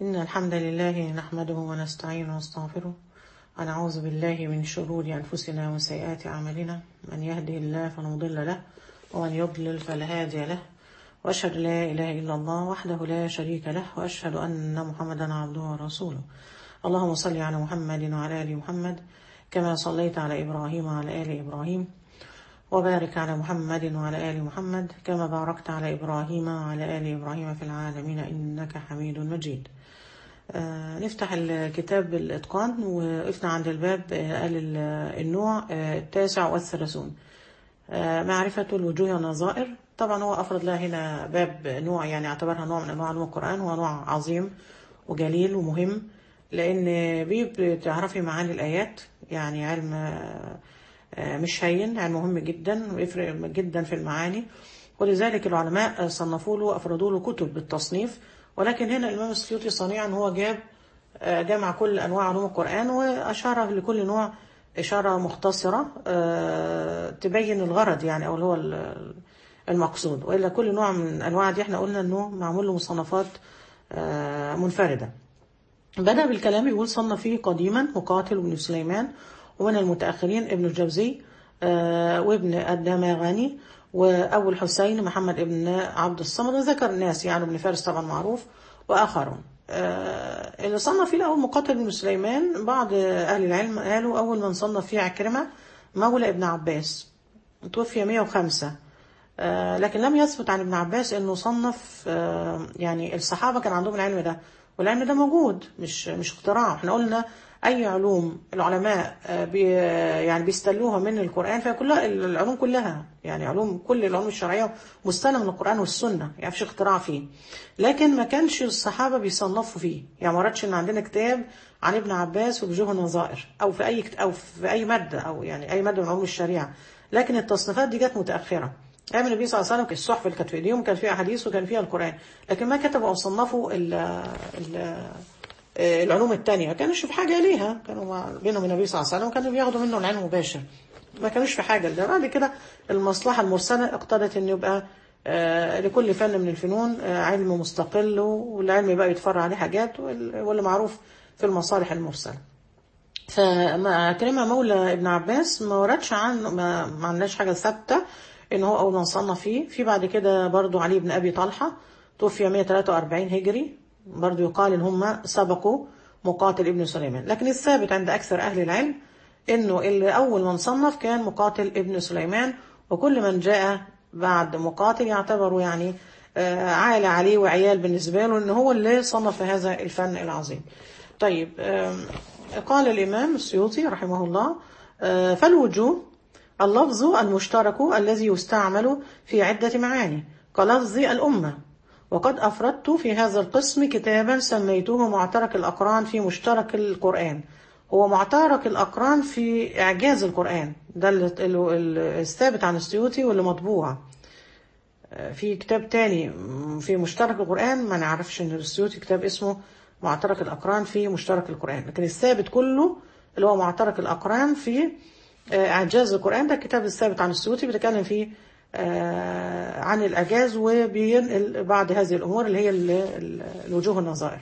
إن الحمد لله نحمده ونستعينه ونستغفره ونعوذ بالله من شرور أنفسنا وسيئات أعمالنا. من يهده الله فلا مضل له ومن يضلل فلا هادي له، وأشهد لا إله إلا الله وحده لا شريك له، وأشهد أن محمدا عبده ورسوله. اللهم صل على محمد وعلى آل محمد كما صليت على إبراهيم وعلى آل إبراهيم، وبارك على محمد وعلى آل محمد كما باركت على إبراهيم وعلى آل إبراهيم في العالمين إنك حميد مجيد. نفتح الكتاب الإتقان، وقفنا عند الباب قال النوع التاسع والثلاثون، معرفة الوجوه والنظائر. طبعا هو أفرد لها هنا باب نوع، يعني اعتبرها نوع من أنواع علوم القرآن، هو نوع عظيم وجليل ومهم، لأن بتعرفي معاني الآيات، يعني علم مش هين، علم مهم جدا ويفرق جدا في المعاني، ولذلك العلماء صنفوا له وأفردوا له كتب بالتصنيف. ولكن هنا الإمام السيوطي صنيعا هو جمع كل أنواع علوم القرآن وأشار لكل نوع إشارة مختصرة تبين الغرض، يعني أو اللي هو المقصود. وإلا كل نوع من الأنواع دي احنا قلنا أنه معمول له مصنفات منفردة. بدأ بالكلام يقول: صنف فيه قديما مقاتل بن سليمان، ومن المتأخرين ابن الجوزي وابن الدماغاني وأبو الحسين محمد ابن عبد الصمد، وذكر الناس يعني ابن فارس طبعا معروف وآخرون. اللي صنف فيه الأول مقاتل بن سليمان، بعض أهل العلم قالوا أول من صنف فيه عكرمة مولى ابن عباس، توفي 105. لكن لم يثبت عن ابن عباس أنه صنف. يعني الصحابة كان عندهم العلم ده، والعلم ده موجود، مش اختراع. احنا قلنا أي علوم العلماء يعني بيستلوها من القرآن، فهي كلها العلوم كلها، يعني كل العلوم الشرعية مستلمة من القرآن والسنة، يعني مفيش اختراع فيه. لكن ما كانش الصحابة بيصنفوا فيه، يعني ما وردش ان عندنا كتاب عن ابن عباس ووجوه النظائر أو في أي مادة، أو يعني أي مادة من علوم الشريعة. لكن التصنيفات دي جت متأخرة. أيام النبي صلى الله عليه وسلم الصحف اللي كانت في ايديهم كان فيها أحاديث وكان فيها القرآن، لكن ما كتبوا أو صنفوا العلوم التانية. ما كانوش في حاجة ليها، كانوا بينهم النبي صلى الله عليه وسلم وكانوا بياخدوا منه العلم مباشر، ما كانوش في حاجة لده. بعد كده المصلحة المرسلة اقتضت أن يبقى لكل فن من الفنون علم مستقل، والعلم بقى يتفرع عليه حاجات، واللي معروف في المصالح المرسلة. فما كلمة مولى ابن عباس ما وردش عنه، ما عندناش حاجة ثابتة ان هو اول من صنف فيه. في بعد كده برضو علي بن ابي طلحة توفي 143 هجري، برضو يقال ان هم سبقوا مقاتل ابن سليمان. لكن الثابت عند اكثر اهل العلم انه اللي اول من صنف كان مقاتل ابن سليمان، وكل من جاء بعد مقاتل يعتبر يعني عالة عليه وعيال بالنسبة له، ان هو اللي صنف هذا الفن العظيم. طيب، قال الإمام السيوطي رحمه الله: فالوجوه اللفظ المشترك الذي يستعمل في عدة معاني كلفظ الأمة. وقد أفردت في هذا القسم كتابا سميته معترك الأقران في مشترك القرآن. هو معترك الأقران في إعجاز القرآن، ده الثابت عن السيوطي واللي مطبوع. في كتاب تاني في مشترك القرآن ما نعرفش ان السيوطي كتاب اسمه معترك الأقران في مشترك القرآن، لكن الثابت كله اللي هو معترك الأقران في إعجاز القرآن، ده الكتاب الثابت عن السيوطي، بيتكلم فيه عن الإعجاز وبينقل بعض هذه الأمور اللي هي الوجوه النظائر.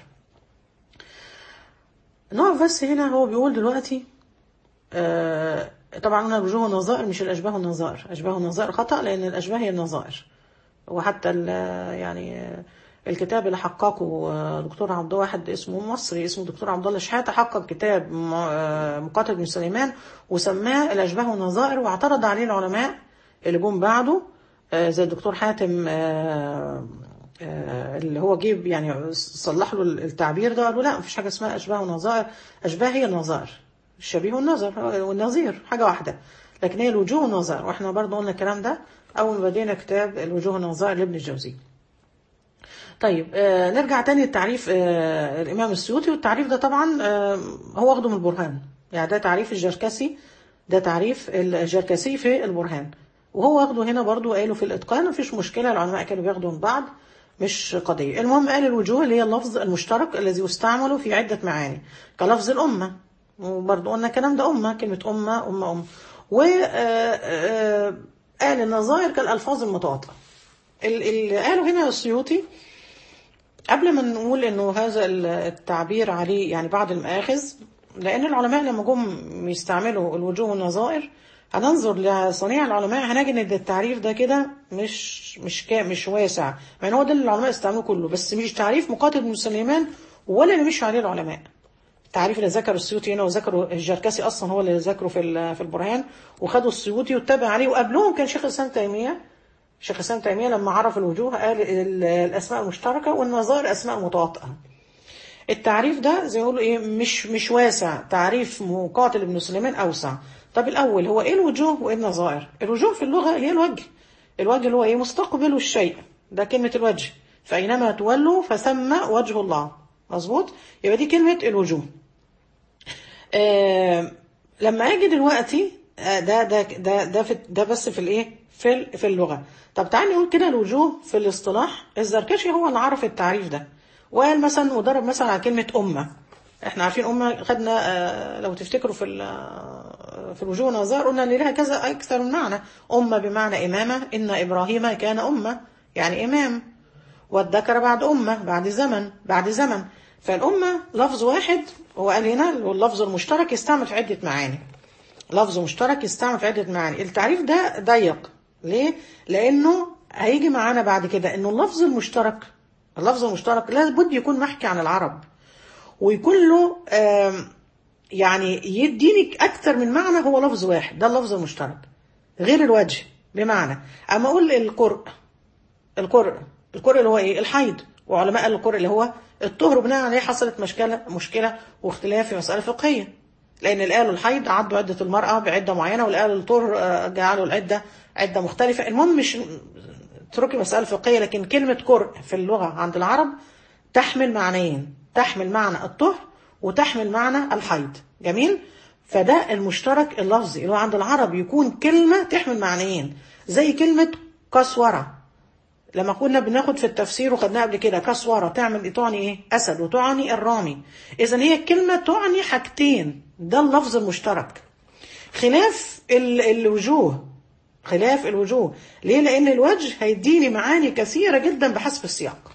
نوع بس هنا هو بيقول دلوقتي طبعا أنا الوجوه النظائر مش الأشباه النظائر، أشباه النظائر خطأ، لأن الأشباه هي النظائر. وحتى يعني الكتاب اللي حققه دكتور عبد واحد اسمه مصري اسمه دكتور عبد الله شحاتة، حقق كتاب مقاتل بن سليمان وسماه الأشباه والنظائر، واعترض عليه العلماء اللي جم بعده زي الدكتور حاتم اللي هو جيب يعني صلح له التعبير ده، قالوا لا مفيش حاجة اسمها أشباه ونظائر، أشباه هي النظائر، الشبيه والنظر والنظير حاجة واحدة، لكن هي الوجوه والنظائر. واحنا برضه قلنا الكلام ده أول ما بدينا كتاب الوجوه والنظائر لابن الجوزي. طيب، نرجع تاني للتعريف الإمام السيوطي، والتعريف ده طبعا هو واخده من البرهان، يعني ده تعريف الجركسي، ده تعريف الجركسي في البرهان، وهو واخده هنا برضو قاله في الإتقان. مفيش مشكلة، العلماء كانوا بياخدوا من بعض، مش قضية. المهم قال الوجوه اللي هي اللفظ المشترك الذي يستعمل في عدة معاني كلفظ الأمة، وبرضو قلنا الكلام ده أمة، كلمة أمة قال النظائر كالألفاظ المتواطئة. اللي قاله هنا السيوطي قبل ما نقول انه هذا التعبير عليه يعني بعض المآخذ، لان العلماء لما جم يستعملوا الوجوه والنظائر هننظر لصنيع العلماء هنجد ان التعريف ده كده مش واسع، مع ان هو ده اللي العلماء استعملوه كله، بس مش تعريف مقاتل بن سليمان ولا اللي مشوا عليه العلماء. التعريف اللي ذكره السيوطي هنا وذكره الجركسي اصلا هو اللي ذكره في البرهان، وخدوا السيوطي واتبع عليه، وقبلهم كان شيخ الاسلام تيميه. شيخ الاسلام تيميه لما عرف الوجوه قال الاسماء المشتركه والنظائر اسماء متواطئه. التعريف ده زي ما يقولوا ايه مش واسع، تعريف مقاتل ابن سليمان اوسع. طب الاول هو ايه الوجوه وايه النظائر؟ الوجوه في اللغه هي الوجه. الوجه اللي هو ايه؟ مستقبل الشيء، ده كلمه الوجه. فاينما تولوا فثم وجه الله. مظبوط؟ يبقى دي كلمه الوجوه. لما اجي دلوقتي ده بس في الايه في اللغه. طب تعالي نقول كده الوجوه في الاصطلاح. الزركشي هو اللي عرف التعريف ده، وقال مثلا وضرب مثلا على كلمه امه. احنا عارفين امه، خدنا لو تفتكروا في الوجوه والنظائر قلنا ان لها كذا اكثر من معنى. امه بمعنى امامه، ان ابراهيم كان امه يعني امام، والذكر بعد امه بعد زمن. فالامه لفظ واحد، هو قال هنا اللفظ المشترك يستعمل في عده معاني. لفظ مشترك يستعمل في عده معاني. التعريف ده ضيق ليه؟ لانه هيجي معانا بعد كده انه اللفظ المشترك لابد يكون محكي عن العرب، ويكون له يعني يديني اكثر من معنى. هو لفظ واحد، ده اللفظ المشترك غير الوجه. بمعنى اما اقول القرء اللي هو ايه؟ الحيض. وعلماء قالوا القرء اللي هو الطهر، بناء عليه حصلت مشكله واختلاف في مساله فقهيه، لان اللي قالوا الحيض عدوا عده المراه بعده معينه، واللي قالوا الطهر جعلوا العده عده مختلفه. المهم مش اتركي مساله فقهيه، لكن كلمه قرء في اللغه عند العرب تحمل معنيين، تحمل معنى الطهر وتحمل معنى الحيض. جميل. فده المشترك اللفظي اللي هو عند العرب يكون كلمه تحمل معنيين، زي كلمه كسوره. لما كنا بناخد في التفسير وخدناها قبل كده، كسوره تعني ايه؟ اسد، وتعني الرامي. اذا هي الكلمه تعني حاجتين، ده اللفظ المشترك. خلاف الوجوه، ليه؟ لان الوجه هيديني معاني كثيره جدا بحسب السياق.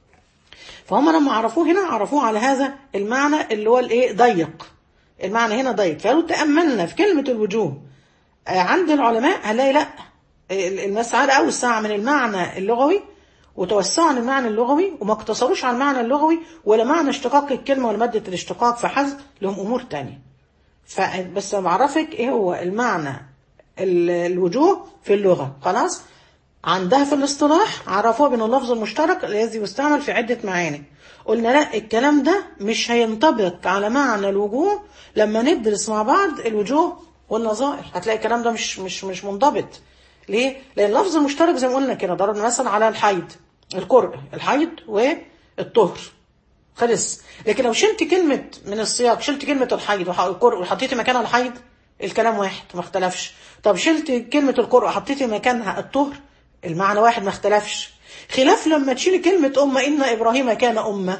فهم لما عرفوه هنا عرفوه على هذا المعنى اللي هو الايه؟ ضيق. المعنى هنا ضيق. فلو تأملنا في كلمة الوجوه عند العلماء هنلاقي لا، المسألة أوسع من المعنى اللغوي، وتوسعوا عن المعنى اللغوي، وما اقتصروش على المعنى اللغوي ولا معنى اشتقاق الكلمة ولا مادة الاشتقاق فحسب، لهم أمور تانية. فبس بعرفك ايه هو المعنى الوجوه في اللغة. خلاص، عندها في الاصطلاح عرفوها بين اللفظ المشترك الذي يستعمل في عدة معاني. قلنا لا، الكلام ده مش هينطبق على معنى الوجوه لما ندرس مع بعض الوجوه والنظائر. هتلاقي الكلام ده مش منضبط. ليه؟ لأن اللفظ المشترك زي ما قلنا كده، ضربنا مثلا على الحيض، القرء، الحيض والطهر، خلص. لكن لو شلت كلمة من السياق، شلت كلمة الحيض والقرء وحطيتي مكانها الحيض، الكلام واحد ما اختلفش. طب شلت كلمة القرء وحطيتي مكانها الطهر، المعنى واحد ما اختلفش. خلاف لما تشيل كلمة أمة، إن إبراهيم كان أمة،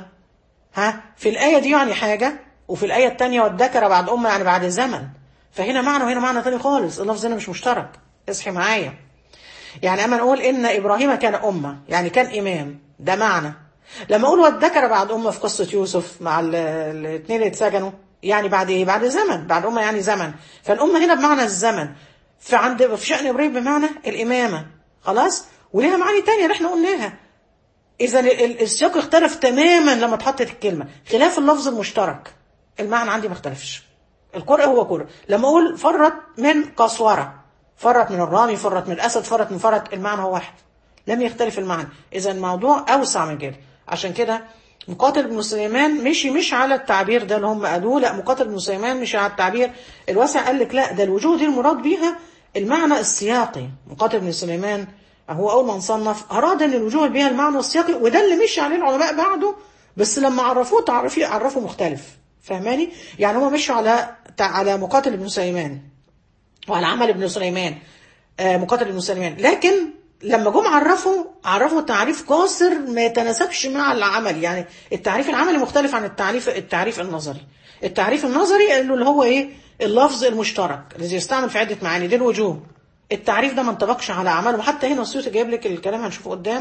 في الآية دي يعني حاجة، وفي الآية التانية والذكر بعد أمة يعني بعد زمن. فهنا معنى وهنا معنى تاني خالص. اللفظ هنا مش مشترك، اصحي معايا. يعني أما نقول إن إبراهيم كان أمة يعني كان إمام، ده معنى. لما أقول والذكر بعد أمة في قصة يوسف مع الاثنين اللي اتسجنوا، يعني بعد إيه؟ بعد زمن، بعد أمة يعني زمن. فالأمة هنا بمعنى الزمن، في شأن إبراهيم بمعنى الإمامة. خلاص، وليها معاني تانية اللي احنا قلناها. إذا السياق اختلف تماما لما اتحطت الكلمة، خلاف اللفظ المشترك المعنى عندي ما اختلفش. القرء هو قرء. لما أقول فرت من قسورة، فرت من الرامي، فرت من الأسد، فرت من فرت، المعنى هو واحد، لم يختلف المعنى. إذا الموضوع أوسع من كده. عشان كده مقاتل بن سليمان مش على التعبير ده اللي هم قالوه، لا، مقاتل بن سليمان مش على التعبير الواسع، قال لك لا، ده الوجوه دي المراد بيها المعنى السياقي. مقاتل بن سليمان هو أول من صنف أراد أن الوجوه بها المعنى السياقي، وده اللي مشي عليه العلماء بعده، بس لما عرفوه عرفوا مختلف. فهماني؟ يعني هم مشوا على مقاتل بن سليمان وعلى عمل بن سليمان، مقاتل بن سليمان، لكن لما جم عرفوا تعريف قاصر ما يتناسبش مع العمل. يعني التعريف العملي مختلف عن التعريف النظري. التعريف النظري قالوا اللي هو ايه؟ اللفظ المشترك الذي يستعمل في عدة معاني، دي الوجوه. التعريف ده ما انطبقش على اعمالهم. حتى هنا السيوطي جايب لك الكلام هنشوفه قدام،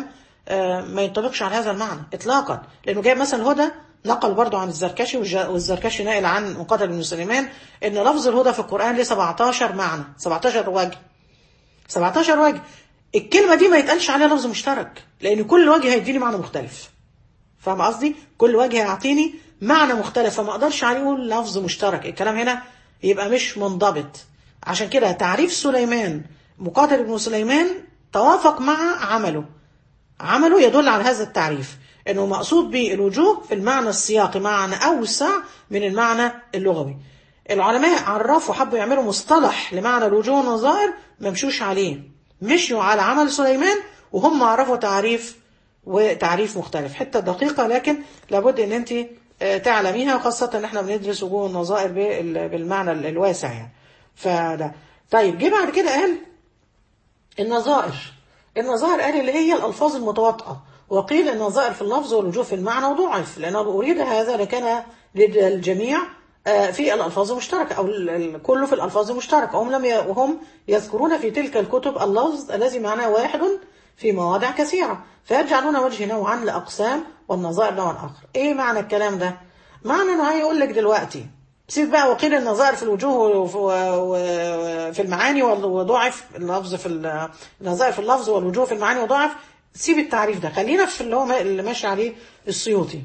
ما ينطبقش على هذا المعنى اطلاقا، لانه جاي مثلا الهدى نقل برضو عن الزركشي، والزركشي ناقل عن مقاتل بن سليمان ان لفظ الهدى في القرآن له 17 معنى، 17 وجه، 17 وجه. الكلمة دي ما يتقالش عليها لفظ مشترك، لان كل وجه هيديني معنى مختلف. فاهم قصدي؟ كل وجه هيعطيني معنى مختلف، فما اقدرش عليه اقول لفظ مشترك. الكلام هنا يبقى مش منضبط. عشان كده تعريف سليمان، مقاتل بن سليمان، توافق مع عمله يدل على هذا التعريف، انه مقصود به الوجوه في المعنى السياقي، معنى اوسع من المعنى اللغوي. العلماء عرفوا حبوا يعملوا مصطلح لمعنى الوجوه والنظائر، ما مشوش عليه، مشوا على عمل سليمان، وهم عرفوا تعريف مختلف، حتة دقيقة، لكن لابد ان انت تعلميها، خاصة ان احنا بندرس وجوه والنظائر بالمعنى الواسع يعني. فده طيب. جه بعد كده قال النظائر قال اللي هي الألفاظ المتواطئة، وقيل النظائر في اللفظ والوجوه في المعنى، وضعف لأنه أريد هذا لكان للجميع في الألفاظ المشتركة، أو كله في الألفاظ المشتركة، وهم يذكرون في تلك الكتب اللفظ الذي معناه واحد في مواضع كثيرة، فيجعلون وجه نوعا لأقسام والنظائر نوعا آخر. إيه معنى الكلام ده؟ معنى أنه هيقول لك دلوقتي سيب بقى، وقيل النظائر في الوجوه وفي المعاني، وضعف اللفظ في النظائر في اللفظ والوجوه في المعاني وضعف. سيب التعريف ده، خلينا في اللي ماشي عليه السيوطي،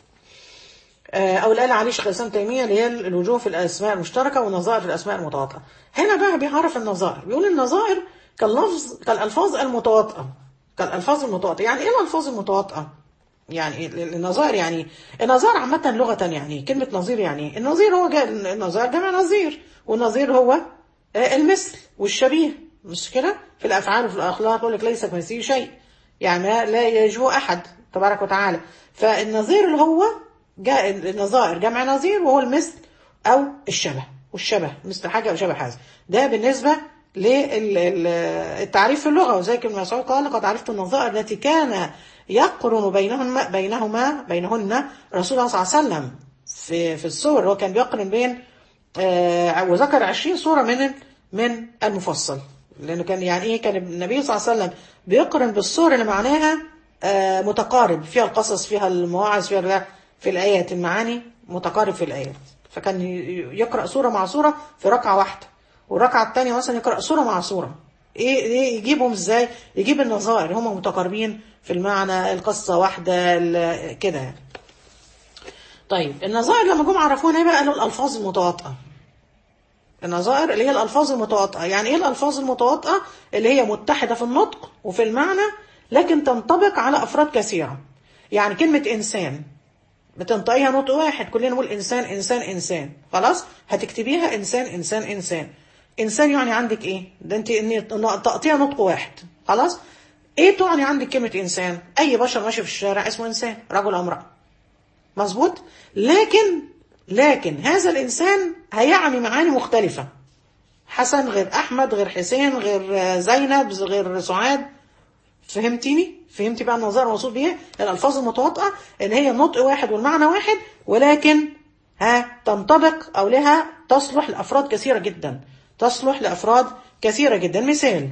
او اللي قال عليه شيخ الاسلام تيميه، اللي هي الوجوه في الاسماء المشتركه والنظائر في الاسماء المتواطئه. هنا بقى بيعرف النظائر، بيقول النظائر كالالفاظ المتواطئه. يعني ايه الالفاظ المتواطئه؟ يعني النظائر، يعني النظائر عامة لغة، يعني كلمة نظير، يعني النظير هو النظائر جمع نظير، والنظير هو المثل والشبيه، مش كده؟ في الأفعال وفي الأخلاق يقول لك ليس كمثله شيء، يعني لا يشبه أحد تبارك وتعالى. فالنظير اللي هو النظائر جمع نظير، وهو المثل أو والشبه مثل حاجة أو شبه حاجة. ده بالنسبة للتعريف في اللغة. وزي ابن مسعود قال لقد عرفت النظائر التي كان يقرن بينهن رسول الله صلى الله عليه وسلم في السور. هو كان بيقرن بين وذكر 20 سورة من المفصل، لأنه كان يعني إيه، كان النبي صلى الله عليه وسلم بيقرن بالسور اللي معناها متقارب، فيها القصص، فيها المواعظ، فيها في الآيات المعاني متقارب في الآيات. فكان يقرأ سورة مع سورة في ركعة واحدة، والركعة الثانية مثلا يقرأ سورة مع سورة. ايه يجيبهم ازاي؟ يجيب النظائر، هم متقاربين في المعنى، القصة واحدة كده. طيب النظائر لما جم عرفونا ايه بقى؟ قالوا الألفاظ المتواطئة. النظائر اللي هي الألفاظ المتواطئة. يعني ايه الألفاظ المتواطئة؟ اللي هي متحدة في النطق وفي المعنى، لكن تنطبق على أفراد كثيرة. يعني كلمة إنسان بتنطقيها نطق واحد، كلنا نقول إنسان إنسان إنسان، خلاص هتكتبيها إنسان إنسان إنسان. إنسان يعني عندك إيه؟ ده أنت تقطيها نطق واحد، خلاص. إيه تعني عندك كلمة إنسان؟ أي بشر ماشي في الشارع اسمه إنسان، رجل أو امرأة، مظبوط. لكن هذا الإنسان هيعني معاني مختلفة، حسن غير أحمد، غير حسين، غير زينب، غير سعاد. فهمتي بقى النظائر المقصود بيها؟ الألفاظ المتواطئة اللي هي النطق واحد والمعنى واحد، ولكن تنطبق أو لها تصلح لأفراد كثيرة جدا. مثال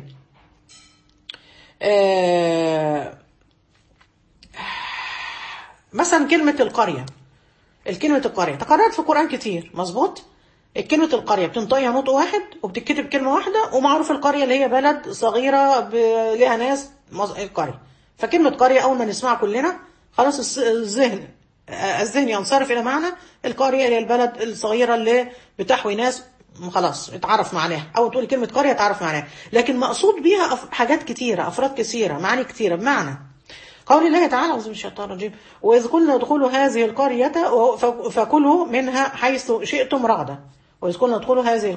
مثلا كلمة القرية. الكلمة القرية تكررت في القرآن كتير، مظبوط. الكلمة القرية بتنطقها نطق واحد وبتتكتب كلمة واحدة، ومعروف القرية اللي هي بلد صغيرة لها ناس، القرية. فكلمة قرية أول ما نسمعها كلنا خلاص الذهن ينصرف إلى معنى القرية، اللي هي البلد الصغيرة اللي بتحوي ناس، خلاص اتعرف معناها. أول تقول كلمة قرية اتعرف معناها، لكن مقصود بيها حاجات كتيرة، أفراد كثيرة، معاني كتيرة. بمعنى قول الله تعالى أعوذ بالله من الشيطان الرجيم: وإذ قلنا ادخلوا هذه القرية فكلوا منها حيث شئتم رغدا. وإذ قلنا ادخلوا هذه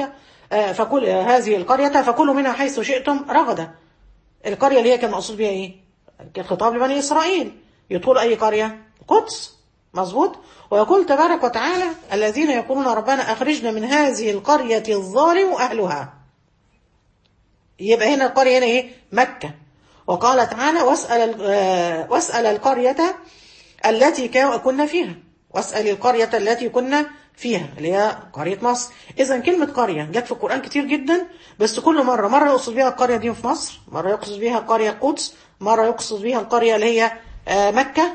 القرية فكلوا منها حيث شئتم رغدا. القرية اللي هي كان مقصود بها إيه؟ الخطاب لبني إسرائيل، يدخلوا أي قرية؟ القدس، مظبوط. ويقول تبارك وتعالى: الذين يقولون ربنا أخرجنا من هذه القرية الظالم أهلها. يبقى هنا القرية هنا إيه؟ مكة. وقال تعالى: واسأل القرية التي كنا فيها، واسأل القرية التي كنا فيها اللي هي قرية مصر. إذا كلمة قرية جت في القرآن كتير جدا، بس كل مرة يقصد بها القرية دي في مصر، مرة يقصد بها قرية القدس، مرة يقصد بها القرية اللي هي مكة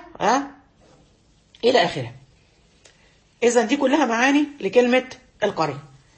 إلى آخره. إذا دي كلها معاني لكلمة القرية.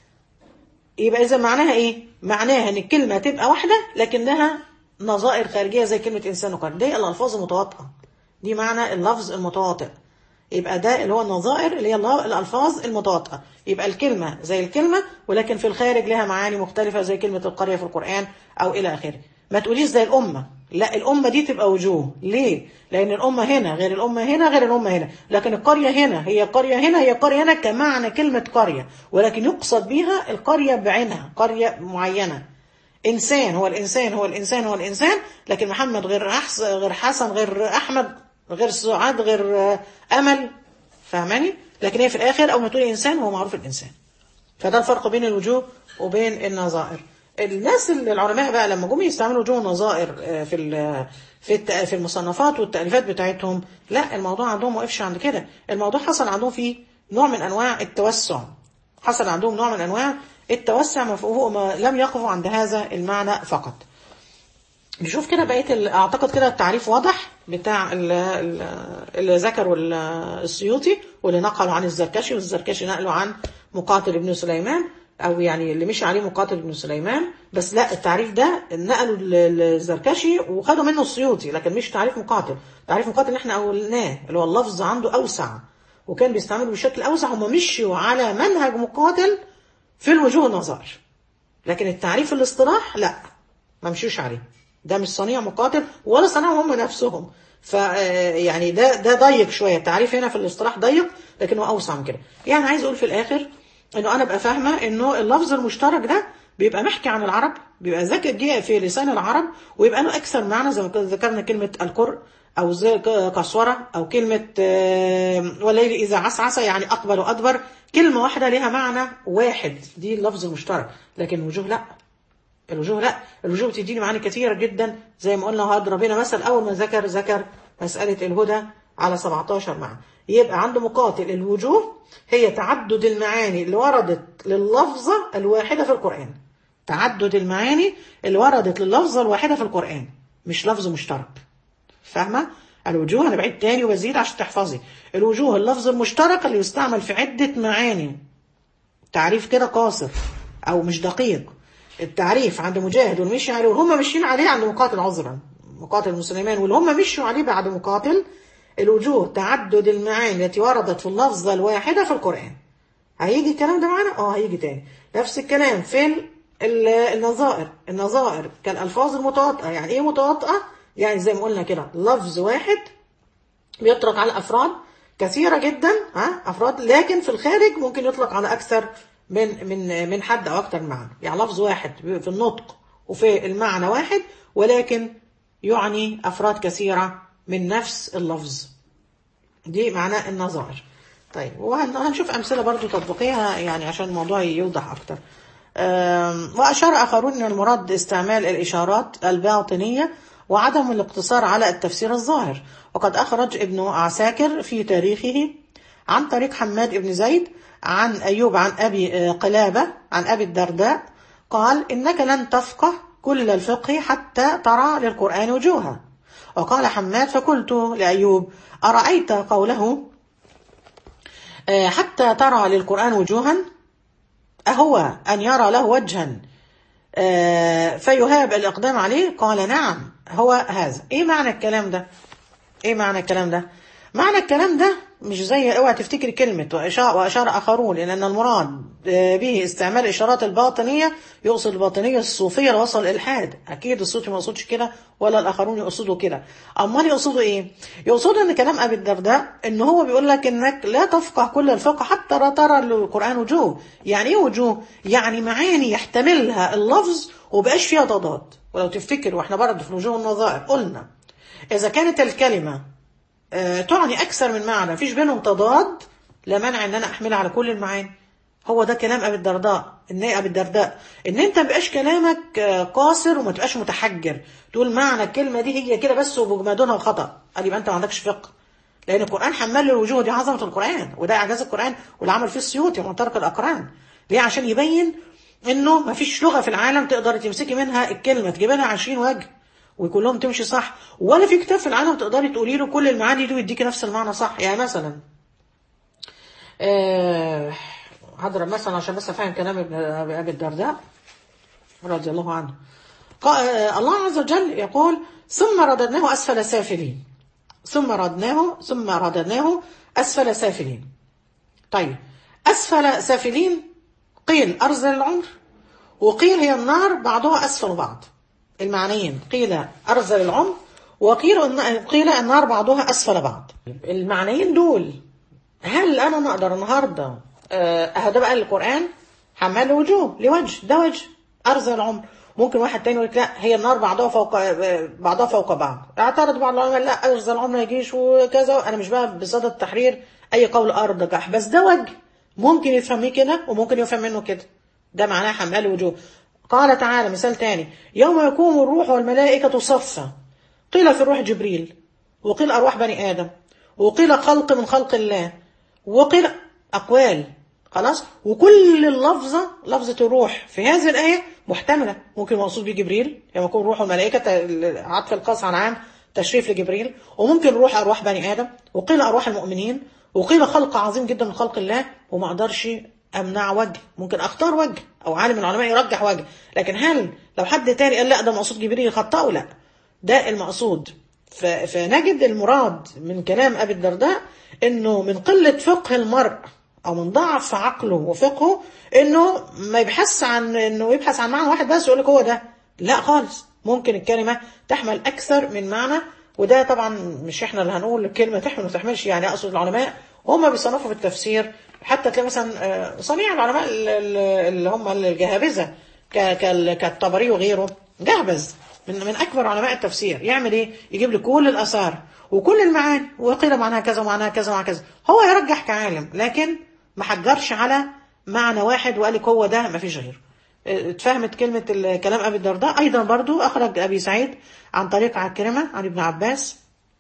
يبقى إذا معناها إيه؟ معناها إن الكلمة تبقى واحدة لكنها نظائر خارجية زي كلمة إنسان وقرية. دي الألفاظ المتواطئة، دي معنى اللفظ المتواطئ. يبقى ده اللي هو النظائر اللي هي الألفاظ المتواطئة. يبقى الكلمة زي الكلمة ولكن في الخارج لها معاني مختلفة زي كلمة القرية في القرآن أو إلى آخره. ما تقوليش زي الأمة، لا، الأمة دي تبقى وجوه. ليه؟ لأن الأمة هنا غير الأمة هنا غير الأمة هنا، لكن القرية هنا هي قرية هنا هي قرية هنا كمعنى كلمة قرية، ولكن يقصد بها القرية بعينها، قرية معينة. إنسان هو الإنسان هو الإنسان هو الإنسان، لكن محمد غير حسن غير أحمد غير سعاد غير أمل، فاهماني؟ لكن هي في الآخر أول ما تقولي إنسان هو معروف الإنسان. فده الفرق بين الوجوه وبين النظائر. الناس العلماء بقى لما جم يستعملوا وجوه النظائر في المصنفات والتأليفات بتاعتهم، لا، الموضوع عندهم ما وقفش عند كده. الموضوع حصل عندهم فيه نوع من أنواع التوسع، حصل عندهم نوع من أنواع التوسع ما لم يقفوا عند هذا المعنى فقط. نشوف كده بقية اعتقد كده التعريف واضح بتاع اللي ذكروا السيوطي واللي نقلوا عن الزركشي، والزركشي نقلوا عن مقاتل ابن سليمان، او يعني اللي مشي عليه مقاتل ابن سليمان. بس لا، التعريف ده نقلوا الزركشي وخدوا منه السيوطي، لكن مش تعريف مقاتل. تعريف مقاتل اللي احنا قلناه اللي هو اللفظ عنده اوسع وكان بيستعمله بشكل اوسع. هم مشوا على منهج مقاتل في الوجوه النظائر، لكن التعريف الاصطلاح لا، ما مشوش عليه. ده مش صنيع مقاتل ولا صنعهم هم نفسهم. يعني ده ضيق شويه، التعريف هنا في الاصطلاح ضيق لكنه اوسع من كده. يعني عايز اقول في الاخر انه انا ابقى فاهمه انه اللفظ المشترك ده بيبقى محكي عن العرب، بيبقى ذكر في لسان العرب، ويبقى له اكثر معنى زي ما ذكرنا كلمه القرء او زي قسوره، او كلمه والليل اذا عسعس يعني اقبل وادبر. كلمه واحده لها معنى واحد، دي اللفظ المشترك. لكن الوجوه لا، الوجوه بتديني معاني كثيرة جدا. زي ما قلنا هضرب هنا مثل أول ما ذكر مسألة الهدى على 17 معنى. يبقى عند مقاتل الوجوه هي تعدد المعاني اللي وردت لللفظة الواحدة في القرآن. تعدد المعاني اللي وردت لللفظة الواحدة في القرآن، مش لفظ مشترك. فاهمة؟ الوجوه أنا بعيد تاني وبزيد عشان تحفظي. الوجوه اللفظ المشترك اللي يستعمل في عدة معاني. تعريف كده قاصر أو مش دقيق. التعريف عند مجاهد والمشي عليه والهم ماشيين عليه عند مقاتل، عذرا مقاتل ابن سليمان والهم مشوا عليه بعد مقاتل. الوجوه تعدد المعاني التي وردت في اللفظة الواحدة في القرآن. هيجي الكلام ده معنا؟ هيجي تاني. نفس الكلام في النظائر كالألفاظ المتواطئة. يعني ايه متواطئة؟ يعني زي ما قلنا كده لفظ واحد بيطلق على أفراد كثيرة جدا، أفراد، لكن في الخارج ممكن يطلق على أكثر من حد أو أكتر معنى. يعني لفظ واحد في النطق وفي المعنى واحد، ولكن يعني أفراد كثيرة من نفس اللفظ. دي معنى النظائر. طيب، وهنشوف أمثلة برضو تطبيقية يعني عشان الموضوع يوضح أكتر. وأشار آخرون أن المراد استعمال الإشارات الباطنية وعدم الاقتصار على التفسير الظاهر. وقد أخرج ابن عساكر في تاريخه عن طريق حماد بن زيد عن أيوب عن أبي قلابة عن أبي الدرداء قال: إنك لن تفقه كل الفقه حتى ترى للقرآن وجوها. وقال حماد: فقلت لأيوب: أرأيت قوله حتى ترى للقرآن وجوها؟ أهو أن يرى له وجها فيهاب الإقدام عليه؟ قال: نعم، هو هذا. إيه معنى الكلام ده؟ معنى الكلام ده مش زي اوعى تفتكر كلمة وأشار آخرون لأن المراد به استعمال الإشارات الباطنية، يقصد الباطنية الصوفية اللي وصل الإلحاد. أكيد الصوفي ما يقصدش كده ولا الآخرون يقصدوا كده. أمال يقصدوا إيه؟ يقصدوا أن كلام أبي الدرداء إن هو بيقول لك إنك لا تفقه كل الفقه حتى ترى للقرآن وجوه. يعني إيه وجوه؟ يعني معاني يحتملها اللفظ وبقاش فيها تضاد. ولو تفتكر وإحنا برضه في وجوه النظائر قلنا إذا كانت الكلمة تعني أكثر من معنى مفيش بينهم تضاد، لا مانع إن أنا أحملها على كل المعاني. هو ده كلام أبي الدرداء إن أنت مبقاش كلامك قاصر وما تبقاش متحجر، تقول معنى الكلمة دي هي كده بس وما دونها خطأ، قال يبقى أنت ما عندكش فقه. لأن القرآن حمال للوجوه، دي عظمة القرآن وده إعجاز القرآن واللي عمل فيه السيوطي ومنطلق الأقران. ليه؟ عشان يبين إنه ما فيش لغة في العالم تقدر تمسكي منها الكلمة تجيبي لها 20 وجه وكلهم تمشي صح، ولا في كتاب في العالم تقدري تقولي له كل المعاني دي ويديكي نفس المعنى صح. يعني مثلا هضرب مثلا عشان بس افهم كلام ابي الدرداء رضي الله عنه. الله عز وجل يقول: ثم رددناه اسفل سافلين، ثم رددناه اسفل سافلين. طيب، اسفل سافلين قيل ارذل العمر، وقيل هي النار بعضها اسفل بعض. المعنيين قيل ارذل العمر وقيل النار بعضها اسفل بعض. المعنيين دول هل انا نقدر النهارده ده بقى القرآن حمال وجوه لوجه، ده وجه ارذل العمر. ممكن واحد تاني يقول لك لا، هي النار بعضها فوق بعض. اعترض بعض العلماء لا، ارذل العمر ما يجيش وكذا. انا مش بقى بصدد التحرير اي قول ارجح، بس ده وجه ممكن يفهميه كده وممكن يفهم منه كده، ده معناه حمال وجوه. قال تعالى مثال تاني: يوم يقوم الروح والملائكة صفا، قيل في الروح جبريل، وقيل أرواح بني آدم، وقيل خلق من خلق الله، وقيل أقوال. خلاص، وكل اللفظة لفظة الروح في هذه الآية محتملة. ممكن مقصود بيه جبريل يوم يكون الروح والملائكة، عطف الخاص عن عام، تشريف لجبريل. وممكن الروح أرواح بني آدم، وقيل أرواح المؤمنين، وقيل خلق عظيم جدا من خلق الله. وما أقدرش أمنع وجه، ممكن أختار وجه أو عالم من العلماء يرجح وجه، لكن هل لو حد تاني قال لا ده مقصود جبريل خطأه؟ لا، ده المقصود. فنجد المراد من كلام أبي الدرداء إنه من قلة فقه المرء أو من ضعف عقله وفقهه إنه ما يبحث عن إنه يبحث عن معنى واحد بس ويقول لك هو ده. لا خالص، ممكن الكلمة تحمل أكثر من معنى. وده طبعا مش إحنا اللي هنقول الكلمة تحمل وما تحملش، يعني أقصد العلماء هم بيصنفوا في التفسير. حتى تلاقي مثلا صنيع العلماء اللي هم الجهابذة كالطبري وغيره، جهبذ من أكبر علماء التفسير، يعمل إيه؟ يجيب لي كل الآثار وكل المعاني وقيل معناها كذا ومعناها كذا ومعناها كذا. هو يرجح كعالم، لكن ما حجرش على معنى واحد وقال لك هو ده ما فيش غيره. اتفهمت كلمة كلام أبي الدرداء. أيضا برضو أخرج أبي سعيد عن طريق عكرمة عن ابن عباس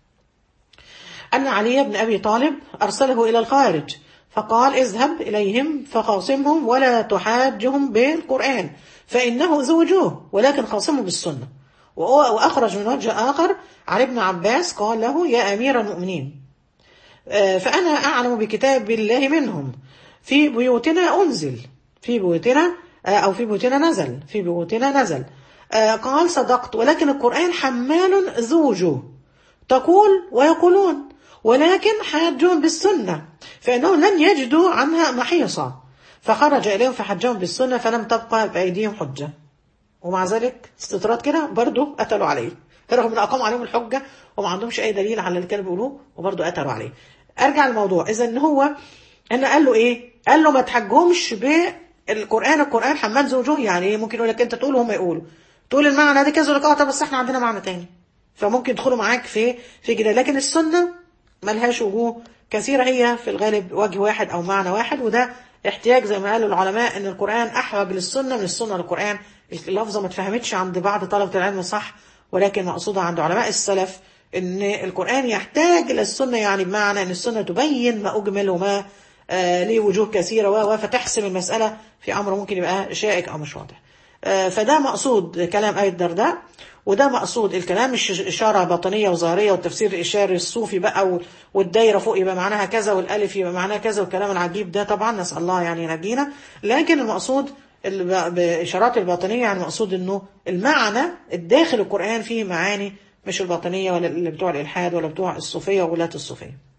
أن علي بن أبي طالب أرسله إلى الخارج فقال: اذهب إليهم فخاصمهم ولا تحاجهم بالقرآن فإنه ذو وجوه، ولكن خاصمهم بالسنة. وأخرج من وجه آخر عن ابن عباس قال له: يا أمير المؤمنين، فأنا أعلم بكتاب الله منهم، في بيوتنا أنزل، في بيوتنا أو في بيوتنا نزل، في بيوتنا نزل. قال: صدقت، ولكن القرآن حمال ذو وجوه، تقول ويقولون، ولكن حاجهم بالسنة فإنهم لن يجدوا عنها محيصا. فخرج إليهم فحجهم بالسنة فلم تبقى بأيديهم حجة. ومع ذلك استطراد كده برضو قتلوا عليه، رغم ان اقاموا عليهم الحجه وما عندهمش اي دليل على اللي كانوا بيقولوه، وبرضو قتلوا عليه. ارجع الموضوع، اذا ان هو انا قال له ايه؟ قال له ما تحجهمش بالقران، القران حمال ذو وجوه. يعني ايه؟ ممكن يقول لك انت تقول وهم يقولوا، تقول المعنى ده كذا، يقول لك طب بس احنا عندنا معنى تاني، فممكن يدخلوا معاك في جدال. لكن السنه ملهاش وجوه كثيره، هي في الغالب وجه واحد او معنى واحد. وده احتياج زي ما قالوا العلماء ان القران احوج للسنه من السنه للقران. اللفظة ما تفهمتش عند بعض طلبة العلم صح، ولكن مقصودة عند علماء السلف ان القرآن يحتاج الى السنة، يعني بمعنى ان السنة تبين ما اجمل وما ليه وجوه كثيرة فتحسم المسألة في امر ممكن يبقى شائك او مش واضح. فده مقصود كلام آية الدرداء، وده مقصود الكلام، مش إشارة باطنية وظاهرية والتفسير الإشاري الصوفي بقى والدايرة فوق يبقى معناها كذا والألف يبقى معناها كذا والكلام العجيب ده. طبعا نسأل الله يعني ينجينا. لكن المقصود بإشارات الباطنية يعني مقصود إنه المعنى الداخل القرآن فيه معاني مش الباطنية ولا اللي بتوع الإلحاد ولا بتوع الصوفية وغلاة الصوفية.